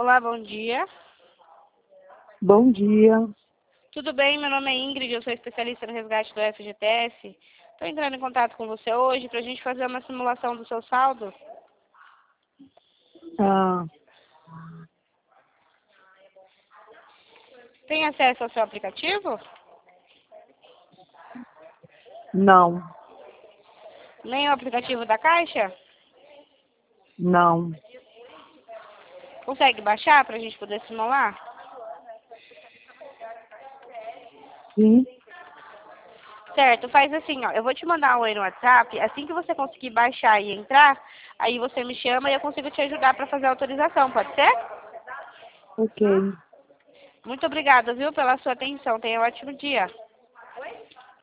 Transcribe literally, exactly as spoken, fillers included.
Olá, bom dia. Bom dia. Tudo bem? Meu nome é Ingrid, eu sou especialista no resgate do F G T S. Estou entrando em contato com você hoje para a gente fazer uma simulação do seu saldo. Ah, Tem acesso ao seu aplicativo? não, Nem o aplicativo da Caixa? não. Consegue baixar para a gente poder simular? Sim, Certo, faz assim, ó. Eu vou te mandar um oi no WhatsApp. Assim que você conseguir baixar e entrar, aí você me chama e eu consigo te ajudar para fazer a autorização, pode ser? ok. Muito obrigada, viu, pela sua atenção. Tenha um ótimo dia.